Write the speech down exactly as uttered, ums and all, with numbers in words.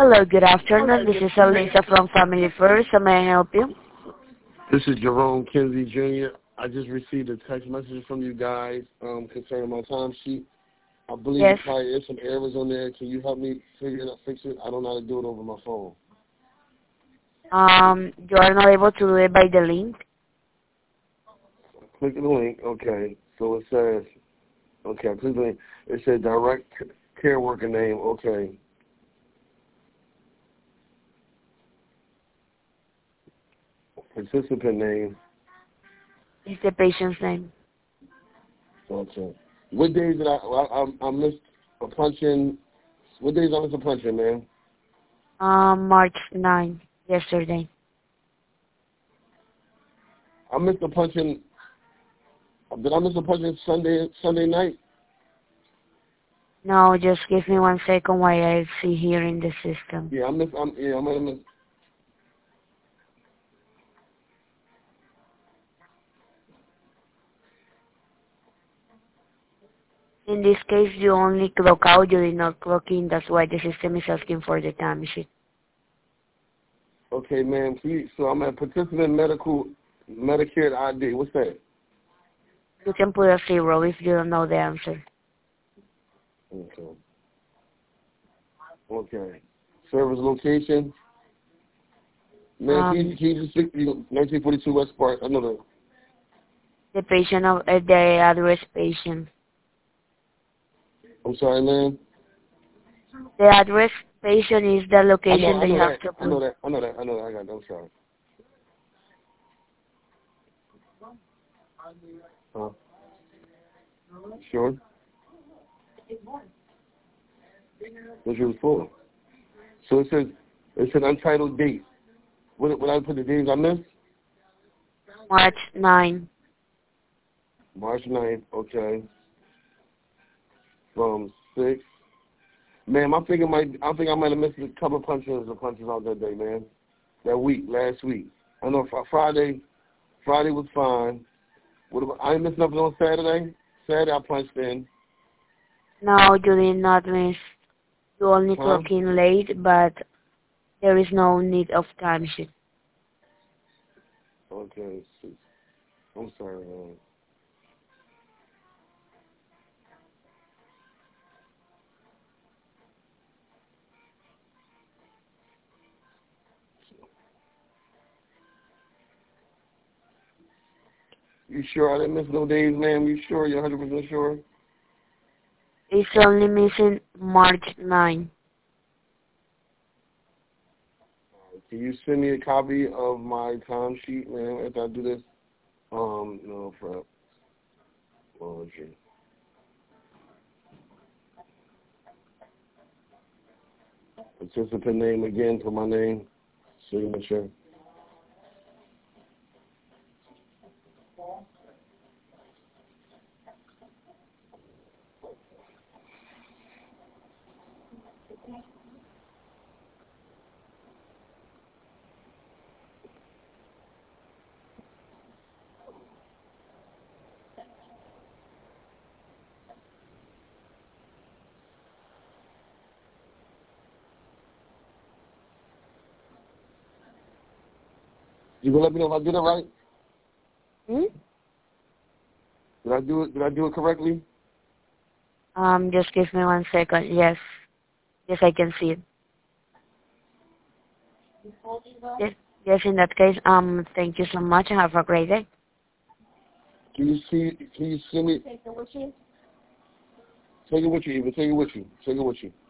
Hello, good afternoon. This is Elisa from Family First. How may I help you? This is Jerome Kinsey, Junior I just received a text message from you guys um, concerning my timesheet. I believe Yes. there probably is some errors on there. Can you help me figure it out, fix it? I don't know how to do it over my phone. Um, you are not able to do it by the link. Click the link. Okay. So it says, okay, I click the link. It said direct care worker name. Okay. Participant name. It's the patient's name. Okay. What days did I, I, I, I missed a punch-in? What days I missed a punch-in, man? Um, March ninth, yesterday. I missed a punch-in. Did I miss a punch-in Sunday, Sunday night? No, just give me one second while I see here in the system. Yeah, I missed, I'm, yeah, I might have missed. In this case, you only clock out, you did not clock in. That's why the system is asking for the timesheet. Okay, ma'am, please. So I'm at participant medical, Medicare I D. What's that? You can put a zero if you don't know the answer. Okay. Okay. Service location. Man, Um, can you, can you just speak to nineteen forty-two West Park? I know that. the patient of uh, the address patient. I'm sorry, man. The address patient is the I know, location I that you know have that. to I know put. that. I know that. I know that. I got that. I'm sorry. Huh? Sure. What you was for? So it says, it said untitled date. What, what I put the days I missed? March ninth. March ninth, okay. From six. Man, I think I might. I think I might have missed a couple of punches or punches out that day, man. That week, last week. I know fr- Friday. Friday was fine. What about, I ain't missed nothing on Saturday. Saturday I punched in. No, you did not miss. You only Huh? clock in late, but there is no need of timesheet. Okay. Six. I'm sorry, man. You sure I didn't miss no days, ma'am? You sure? You're one hundred percent sure? It's only missing March ninth. Can you send me a copy of my timesheet, man, after I do this? Um, no, for laundry. Participant name again for my name, signature. You gonna let me know if I did it right? Hmm? Did I do it? Did I do it correctly? Um, just give me one second. Yes. Yes, I can see it. Yes, yes, in that case, um, thank you so much. Have a great day. Can you see? Can you send me? Take it with you. Take it with you. Even take it with you. Take it with you.